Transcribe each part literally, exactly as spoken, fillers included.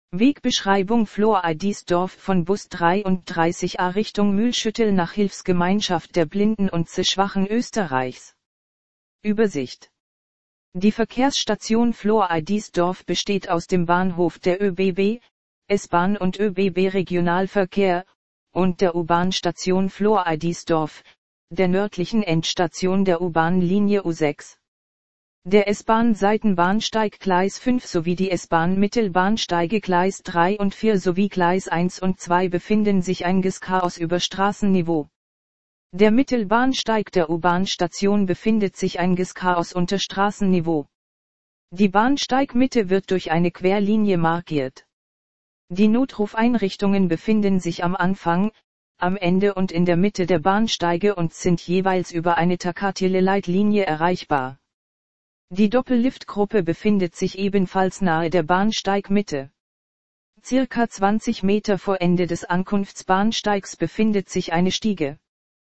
Wegbeschreibung Flor-Eidisdorf von Bus dreiunddreißig A Richtung Mühlschüttel nach Hilfsgemeinschaft der Blinden und Sehschwachen Österreichs. Übersicht. Die Verkehrsstation Flor-Eidisdorf besteht aus dem Bahnhof der ÖBB, S-Bahn und ÖBB Regionalverkehr, und der U-Bahn-Station Flor-Eidisdorf, der nördlichen Endstation der U-Bahn-Linie U sechs. Der S-Bahn-Seitenbahnsteig Gleis fünf sowie die S-Bahn-Mittelbahnsteige Gleis drei und vier sowie Gleis eins und zwei befinden sich einges Chaos über Straßenniveau. Der Mittelbahnsteig der U-Bahn-Station befindet sich einges Chaos unter Straßenniveau. Die Bahnsteigmitte wird durch eine Querlinie markiert. Die Notrufeinrichtungen befinden sich am Anfang, am Ende und in der Mitte der Bahnsteige und sind jeweils über eine Takatile-Leitlinie erreichbar. Die Doppelliftgruppe befindet sich ebenfalls nahe der Bahnsteigmitte. Circa zwanzig Meter vor Ende des Ankunftsbahnsteigs befindet sich eine Stiege.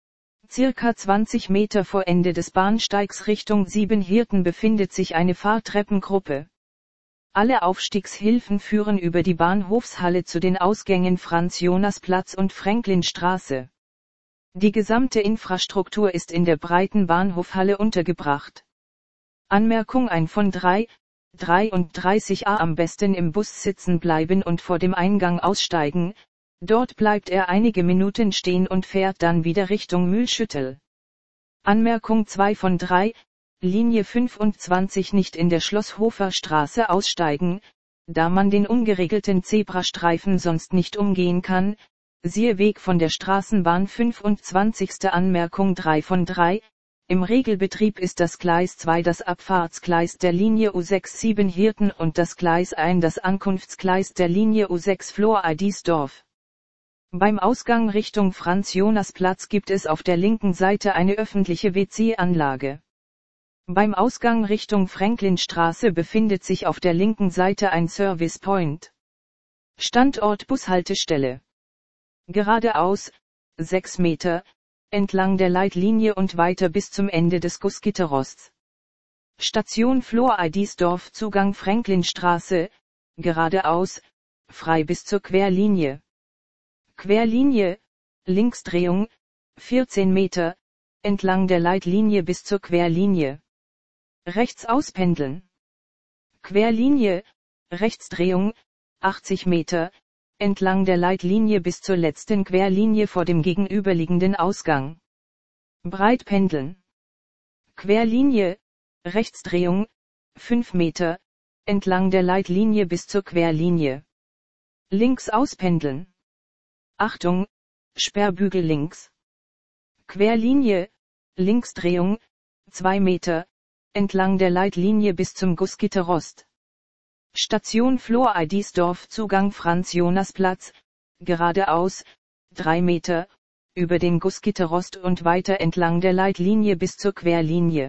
Circa zwanzig Meter vor Ende des Bahnsteigs Richtung Siebenhirten befindet sich eine Fahrtreppengruppe. Alle Aufstiegshilfen führen über die Bahnhofshalle zu den Ausgängen Franz-Jonas-Platz und Franklinstraße. Die gesamte Infrastruktur ist in der breiten Bahnhofhalle untergebracht. Anmerkung: ein von drei, dreiunddreißig A am besten im Bus sitzen bleiben und vor dem Eingang aussteigen, dort bleibt er einige Minuten stehen und fährt dann wieder Richtung Mühlschüttel. Anmerkung: zwei von drei, Linie fünfundzwanzig nicht in der Schlosshofer Straße aussteigen, da man den ungeregelten Zebrastreifen sonst nicht umgehen kann, siehe Weg von der Straßenbahn fünfundzwanzig. Anmerkung: drei von drei, im Regelbetrieb ist das Gleis zwei das Abfahrtsgleis der Linie U sechs Siebenhirten und das Gleis eins das Ankunftsgleis der Linie U sechs Flor-Eidisdorf. Beim Ausgang Richtung Franz-Jonas-Platz gibt es auf der linken Seite eine öffentliche W C-Anlage. Beim Ausgang Richtung Franklinstraße befindet sich auf der linken Seite ein Service Point. Standort Bushaltestelle. Geradeaus, sechs Meter, entlang der Leitlinie und weiter bis zum Ende des Gussgitterrosts. Station Flor-Eidisdorf Zugang Franklinstraße, geradeaus, frei bis zur Querlinie. Querlinie, Linksdrehung, vierzehn Meter, entlang der Leitlinie bis zur Querlinie. Rechts auspendeln. Querlinie, Rechtsdrehung, achtzig Meter, entlang der Leitlinie bis zur letzten Querlinie vor dem gegenüberliegenden Ausgang. Breit pendeln. Querlinie, Rechtsdrehung, fünf Meter, entlang der Leitlinie bis zur Querlinie. Links auspendeln. Achtung, Sperrbügel links. Querlinie, Linksdrehung, zwei Meter, entlang der Leitlinie bis zum Gussgitterrost. Station Flor-Eidisdorf Zugang Franz-Jonas-Platz, geradeaus, drei Meter, über den Gussgitterrost und weiter entlang der Leitlinie bis zur Querlinie.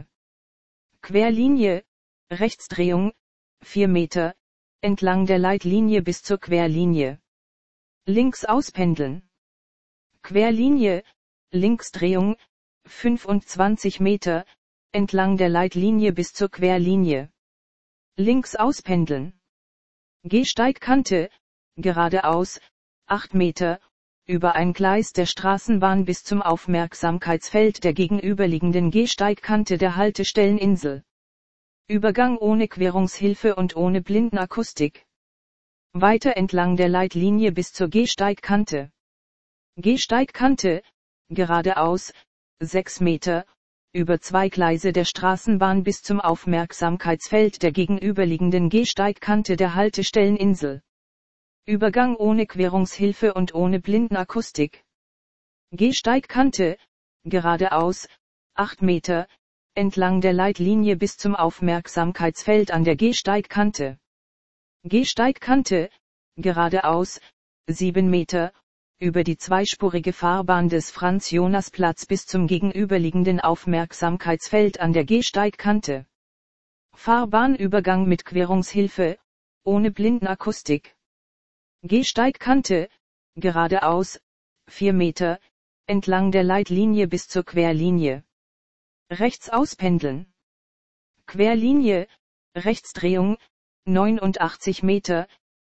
Querlinie, Rechtsdrehung, vier Meter, entlang der Leitlinie bis zur Querlinie. Links auspendeln. Querlinie, Linksdrehung, fünfundzwanzig Meter, entlang der Leitlinie bis zur Querlinie. Links auspendeln. Gehsteigkante, geradeaus, acht Meter, über ein Gleis der Straßenbahn bis zum Aufmerksamkeitsfeld der gegenüberliegenden Gehsteigkante der Haltestelleninsel. Übergang ohne Querungshilfe und ohne Blindenakustik. Weiter entlang der Leitlinie bis zur Gehsteigkante. Gehsteigkante, geradeaus, sechs Meter, über zwei Gleise der Straßenbahn bis zum Aufmerksamkeitsfeld der gegenüberliegenden Gehsteigkante der Haltestelleninsel. Übergang ohne Querungshilfe und ohne Blindenakustik. Gehsteigkante, geradeaus, acht Meter, entlang der Leitlinie bis zum Aufmerksamkeitsfeld an der Gehsteigkante. Gehsteigkante, geradeaus, sieben Meter, über die zweispurige Fahrbahn des Franz-Jonas-Platz bis zum gegenüberliegenden Aufmerksamkeitsfeld an der Gehsteigkante. Fahrbahnübergang mit Querungshilfe, ohne Blindenakustik. Gehsteigkante, geradeaus, vier Meter, entlang der Leitlinie bis zur Querlinie. Rechts auspendeln. Querlinie, Rechtsdrehung, neunundachtzig Meter,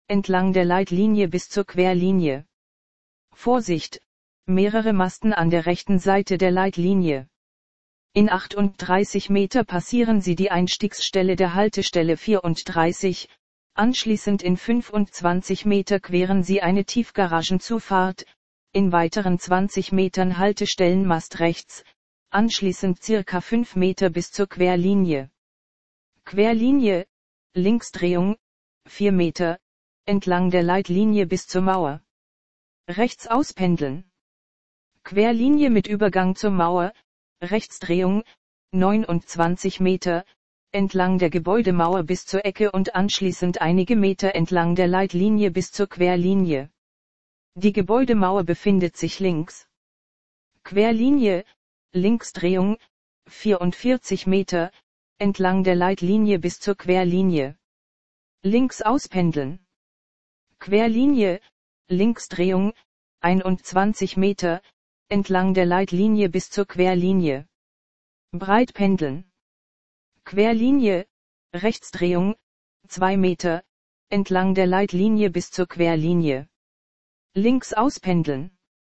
entlang der Leitlinie bis zur Querlinie. Vorsicht! Mehrere Masten an der rechten Seite der Leitlinie. In achtunddreißig Meter passieren Sie die Einstiegsstelle der Haltestelle vierunddreißig, anschließend in fünfundzwanzig Meter queren Sie eine Tiefgaragenzufahrt, in weiteren zwanzig Metern Haltestellenmast rechts, anschließend circa fünf Meter bis zur Querlinie. Querlinie, Linksdrehung, vier Meter, entlang der Leitlinie bis zur Mauer. Rechts auspendeln. Querlinie mit Übergang zur Mauer, Rechtsdrehung, neunundzwanzig Meter, entlang der Gebäudemauer bis zur Ecke und anschließend einige Meter entlang der Leitlinie bis zur Querlinie. Die Gebäudemauer befindet sich links. Querlinie, Linksdrehung, vierundvierzig Meter, entlang der Leitlinie bis zur Querlinie. Links auspendeln. Querlinie, Linksdrehung, einundzwanzig Meter, entlang der Leitlinie bis zur Querlinie. Breit pendeln. Querlinie, Rechtsdrehung, zwei Meter, entlang der Leitlinie bis zur Querlinie. Links auspendeln.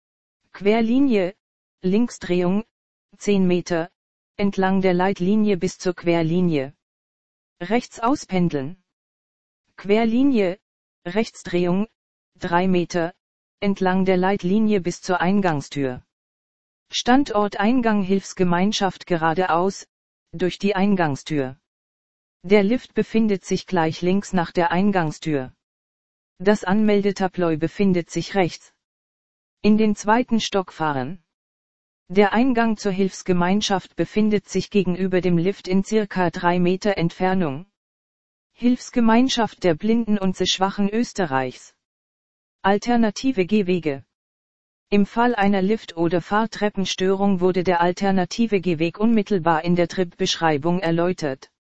Querlinie, Linksdrehung, zehn Meter, entlang der Leitlinie bis zur Querlinie. Rechts auspendeln. Querlinie, Rechtsdrehung, drei Meter, entlang der Leitlinie bis zur Eingangstür. Standort Eingang Hilfsgemeinschaft geradeaus, durch die Eingangstür. Der Lift befindet sich gleich links nach der Eingangstür. Das Anmeldetableau befindet sich rechts. In den zweiten Stock fahren. Der Eingang zur Hilfsgemeinschaft befindet sich gegenüber dem Lift in circa drei Meter Entfernung. Hilfsgemeinschaft der Blinden und Sehschwachen Österreichs. Alternative Gehwege. Im Fall einer Lift- oder Fahrtreppenstörung wurde der alternative Gehweg unmittelbar in der Tripbeschreibung erläutert.